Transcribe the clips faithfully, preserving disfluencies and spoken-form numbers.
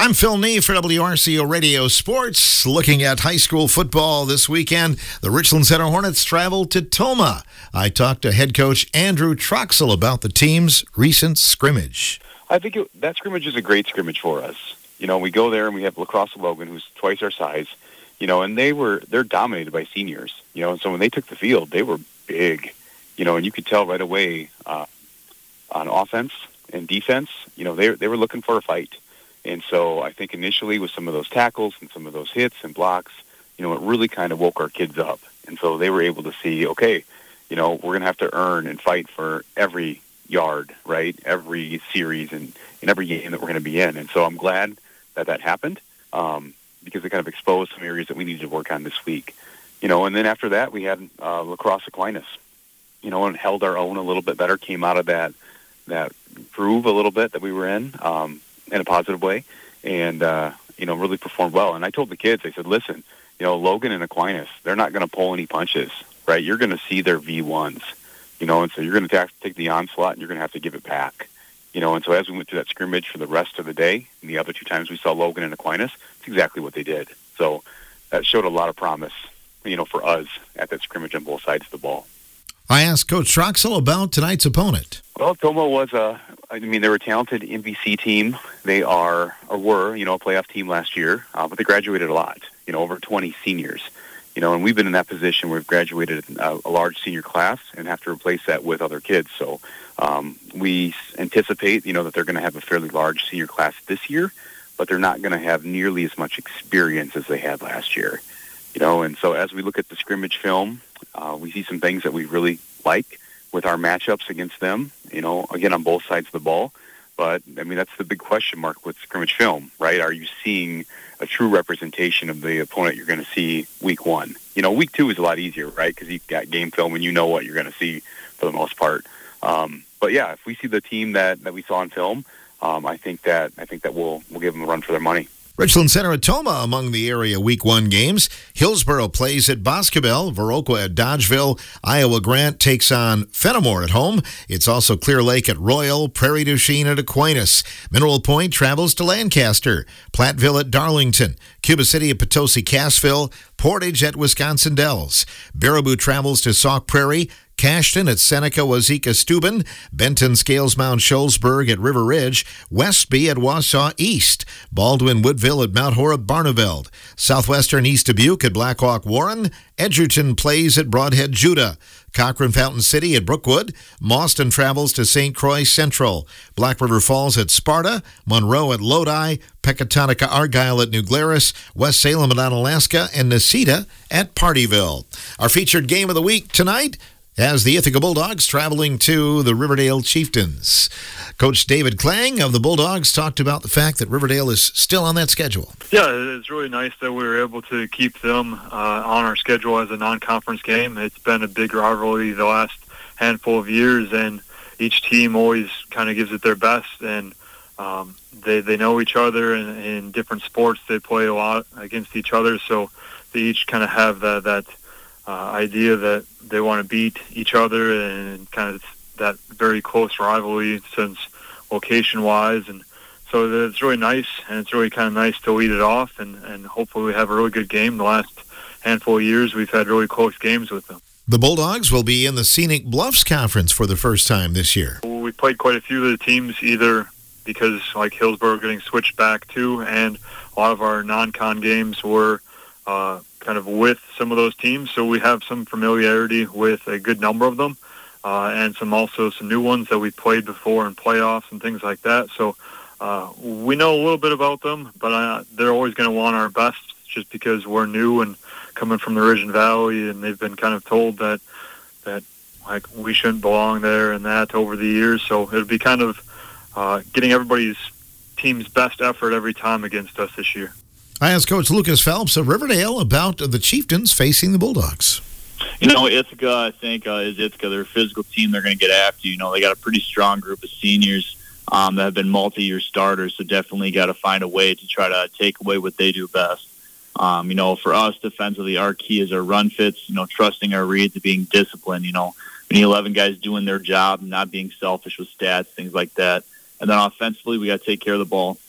I'm Phil Nee for W R C O Radio Sports. Looking at high school football this weekend, the Richland Center Hornets travel to Tomah. I talked to head coach Andrew Troxell about the team's recent scrimmage. I think it, that scrimmage is a great scrimmage for us. You know, we go there and we have La Crosse Logan, who's twice our size, you know, and they were, they're dominated by seniors, you know, and so when they took the field, they were big, you know, and you could tell right away uh, on offense and defense, you know, they, they were looking for a fight. And so I think initially with some of those tackles and some of those hits and blocks, you know, it really kind of woke our kids up. And so they were able to see, okay, you know, we're going to have to earn and fight for every yard, right, every series and in every game that we're going to be in. And so I'm glad that that happened um, because it kind of exposed some areas that we needed to work on this week. You know, and then after that we had uh, La Crosse Aquinas, you know, and held our own a little bit better, came out of that, that groove a little bit that we were in. Um, in a positive way, and, uh, you know, really performed well. And I told the kids, I said, listen, you know, Logan and Aquinas, they're not going to pull any punches, right? You're going to see their V ones, you know, and so you're going to take the onslaught and you're going to have to give it back, you know. And so as we went through that scrimmage for the rest of the day, and the other two times we saw Logan and Aquinas, it's exactly what they did. So that showed a lot of promise, you know, for us at that scrimmage on both sides of the ball. I asked Coach Troxell about tonight's opponent. Well, Tomah was a, I mean, they were a talented M V C team. They are, or were, you know, a playoff team last year, uh, but they graduated a lot, you know, over twenty seniors, you know, and we've been in that position where we've graduated a, a large senior class and have to replace that with other kids. So um, we anticipate, you know, that they're going to have a fairly large senior class this year, but they're not going to have nearly as much experience as they had last year, you know, and so as we look at the scrimmage film, uh, we see some things that we really like with our matchups against them, you know, again, on both sides of the ball. But, I mean, that's the big question mark with scrimmage film, right? Are you seeing a true representation of the opponent you're going to see week one? You know, week two is a lot easier, right? Because you've got game film and you know what you're going to see for the most part. Um, but, yeah, if we see the team that, that we saw on film, um, I think that I think that we'll, we'll give them a run for their money. Richland Center at Tomah among the area Week one games. Hillsboro plays at Boscobel. Viroqua at Dodgeville. Iowa Grant takes on Fenimore at home. It's also Clear Lake at Royal. Prairie du Chien at Aquinas. Mineral Point travels to Lancaster. Platteville at Darlington. Cuba City at Potosi Cassville. Portage at Wisconsin Dells. Baraboo travels to Sauk Prairie. Cashton at Seneca Wazeeka Steuben, Benton Scales Mount Shullsburg at River Ridge, Westby at Wausau East, Baldwin Woodville at Mount Horeb Barneveld, Southwestern East Dubuque at Blackhawk Warren, Edgerton plays at Broadhead Judah, Cochrane Fountain City at Brookwood, Mauston travels to Saint Croix Central, Black River Falls at Sparta, Monroe at Lodi, Pecatonica Argyle at New Glarus, West Salem at Onalaska, and Necedah at Partyville. Our featured game of the week tonight, as the Ithaca Bulldogs traveling to the Riverdale Chieftains. Coach David Klang of the Bulldogs talked about the fact that Riverdale is still on that schedule. Yeah, it's really nice that we were able to keep them uh, on our schedule as a non-conference game. It's been a big rivalry the last handful of years, and each team always kind of gives it their best, and um, they, they know each other in, in different sports. They play a lot against each other, so they each kind of have that, that uh, idea that they want to beat each other, and kind of that very close rivalry since location-wise. And so it's really nice, and it's really kind of nice to lead it off, and, and hopefully we have a really good game. The last handful of years, we've had really close games with them. The Bulldogs will be in the Scenic Bluffs Conference for the first time this year. We played quite a few of the teams, either because, like, Hillsboro getting switched back to, and a lot of our non-con games were uh, kind of with some of those teams, so we have some familiarity with a good number of them, uh, and some also some new ones that we played before in playoffs and things like that. So uh, we know a little bit about them, but uh, they're always going to want our best just because we're new and coming from the Ridge and Valley, and they've been kind of told that that like we shouldn't belong there and that over the years. So it'll be kind of uh, getting everybody's team's best effort every time against us this year. I asked Coach Lucas Phelps of Riverdale about the Chieftains facing the Bulldogs. You know, Ithaca, I think, uh, is Ithaca. They're a physical team. They're going to get after you. You know, they got a pretty strong group of seniors um, that have been multi-year starters, so definitely got to find a way to try to take away what they do best. Um, you know, for us, defensively, our key is our run fits, you know, trusting our reads and being disciplined. You know, we need eleven guys doing their job and not being selfish with stats, things like that. And then offensively, we got to take care of the ball.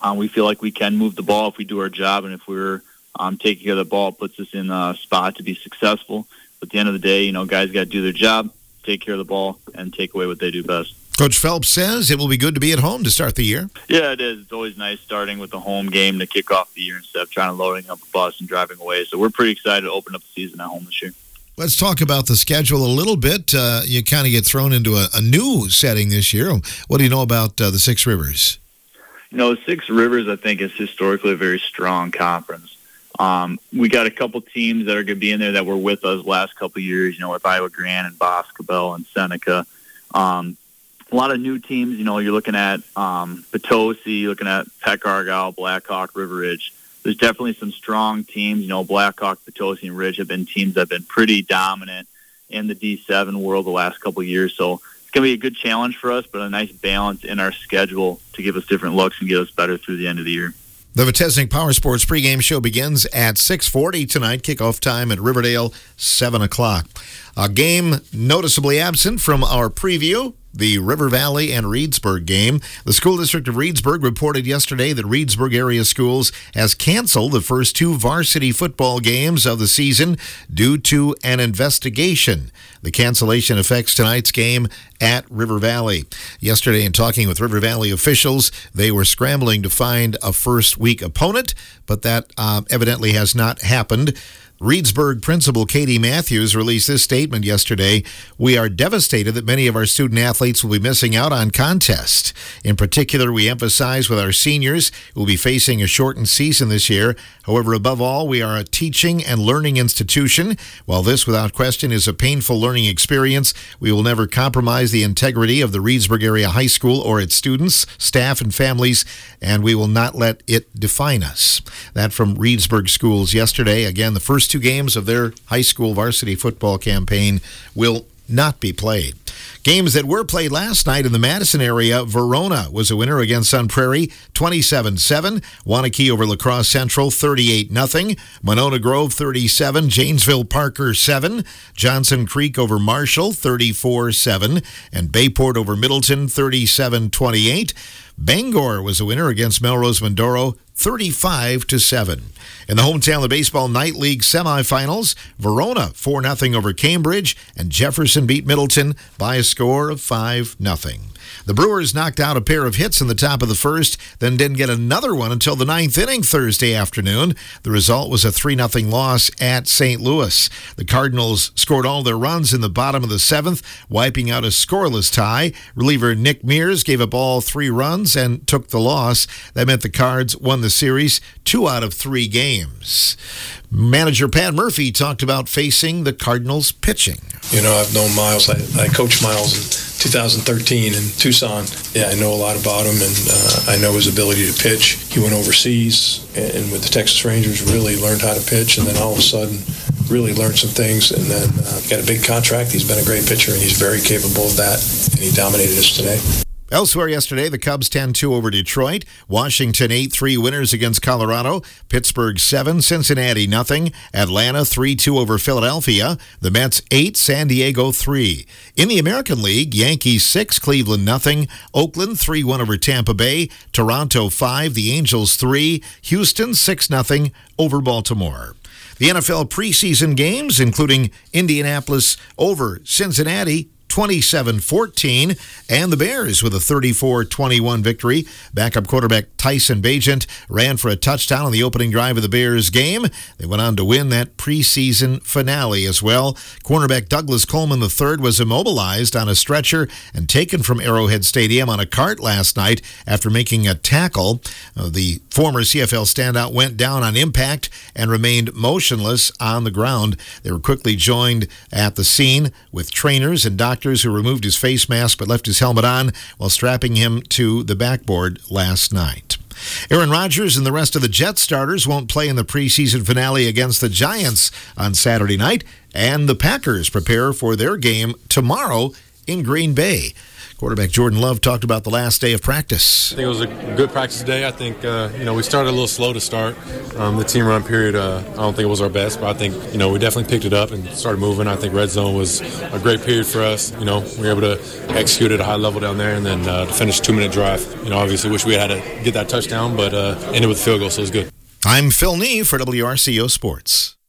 Um, we feel like we can move the ball if we do our job, and if we're um, taking care of the ball, it puts us in a spot to be successful. But at the end of the day, you know, guys got to do their job, take care of the ball, and take away what they do best. Coach Phelps says it will be good to be at home to start the year. Yeah, it is. It's always nice starting with a home game to kick off the year instead of trying to loading up a bus and driving away. So we're pretty excited to open up the season at home this year. Let's talk about the schedule a little bit. Uh, you kind of get thrown into a, a new setting this year. What do you know about uh, the Six Rivers? You know, Six Rivers, I think, is historically a very strong conference. Um, we got a couple teams that are going to be in there that were with us last couple of years, you know, with Iowa Grant and Boscobel and Seneca. Um, a lot of new teams, you know, you're looking at um, Potosi, you're looking at Peck Argyle, Blackhawk, River Ridge. There's definitely some strong teams. You know, Blackhawk, Potosi, and Ridge have been teams that have been pretty dominant in the D seven world the last couple of years. So it's going to be a good challenge for us, but a nice balance in our schedule to give us different looks and get us better through the end of the year. The Vitesnik Power Sports pregame show begins at six forty tonight. Kickoff time at Riverdale, seven o'clock. A game noticeably absent from our preview, the River Valley and Reedsburg game. The school district of Reedsburg reported yesterday that Reedsburg area schools has canceled the first two varsity football games of the season due to an investigation. The cancellation affects tonight's game at River Valley. Yesterday, in talking with River Valley officials, they were scrambling to find a first week opponent, but that uh, evidently has not happened. Reedsburg Principal Katie Matthews released this statement yesterday. We are devastated that many of our student athletes will be missing out on contests. In particular, we emphasize with our seniors who will be facing a shortened season this year. However, above all, we are a teaching and learning institution. While this, without question, is a painful learning experience, we will never compromise the integrity of the Reedsburg Area High School or its students, staff, and families, and we will not let it define us. That from Reedsburg Schools yesterday. Again, the first two games of their high school varsity football campaign will not be played. Games that were played last night in the Madison area, Verona was a winner against Sun Prairie, twenty-seven seven. Wanakee over La Crosse Central, thirty-eight nothing. Monona Grove, thirty-seven. Janesville Parker, seven. Johnson Creek over Marshall, thirty-four seven. And Bayport over Middleton, thirty-seven twenty-eight. Bangor was a winner against Melrose Mindoro, thirty-five to seven. In the Hometown of Baseball Night League semifinals, Verona four nothing over Cambridge, and Jefferson beat Middleton by a score of five nothing. The Brewers knocked out a pair of hits in the top of the first, then didn't get another one until the ninth inning Thursday afternoon. The result was a three nothing loss at Saint Louis. The Cardinals scored all their runs in the bottom of the seventh, wiping out a scoreless tie. Reliever Nick Mears gave up all three runs and took the loss. That meant the Cards won the series two out of three games. Manager Pat Murphy talked about facing the Cardinals pitching. You know, I've known Miles. I, I coached Miles in two thousand thirteen in Tucson. Yeah, I know a lot about him, and uh, I know his ability to pitch. He went overseas and with the Texas Rangers really learned how to pitch, and then all of a sudden really learned some things, and then uh, got a big contract. He's been a great pitcher, and he's very capable of that, and he dominated us today. Elsewhere yesterday, the Cubs ten two over Detroit. Washington eight three winners against Colorado. Pittsburgh seven, Cincinnati nothing. Atlanta three two over Philadelphia. The Mets eight, San Diego three. In the American League, Yankees six, Cleveland nothing. Oakland three one over Tampa Bay. Toronto five, the Angels three. Houston six nothing over Baltimore. The N F L preseason games, including Indianapolis over Cincinnati, twenty-seven fourteen, and the Bears with a thirty-four twenty-one victory. Backup quarterback Tyson Bagent ran for a touchdown on the opening drive of the Bears game. They went on to win that preseason finale as well. Cornerback Douglas Coleman the third was immobilized on a stretcher and taken from Arrowhead Stadium on a cart last night after making a tackle. Uh, the former C F L standout went down on impact and remained motionless on the ground. They were quickly joined at the scene with trainers and doctors who removed his face mask but left his helmet on while strapping him to the backboard last night. Aaron Rodgers and the rest of the Jets starters won't play in the preseason finale against the Giants on Saturday night, and the Packers prepare for their game tomorrow in Green Bay. Quarterback Jordan Love talked about the last day of practice. I think it was a good practice today. I think, uh, you know, we started a little slow to start. Um, the team run period, uh, I don't think it was our best, but I think, you know, we definitely picked it up and started moving. I think red zone was a great period for us. You know, we were able to execute at a high level down there and then uh, to finish a two-minute drive. You know, obviously wish we had to get that touchdown, but uh, ended with a field goal, so it was good. I'm Phil Nee for W R C O Sports.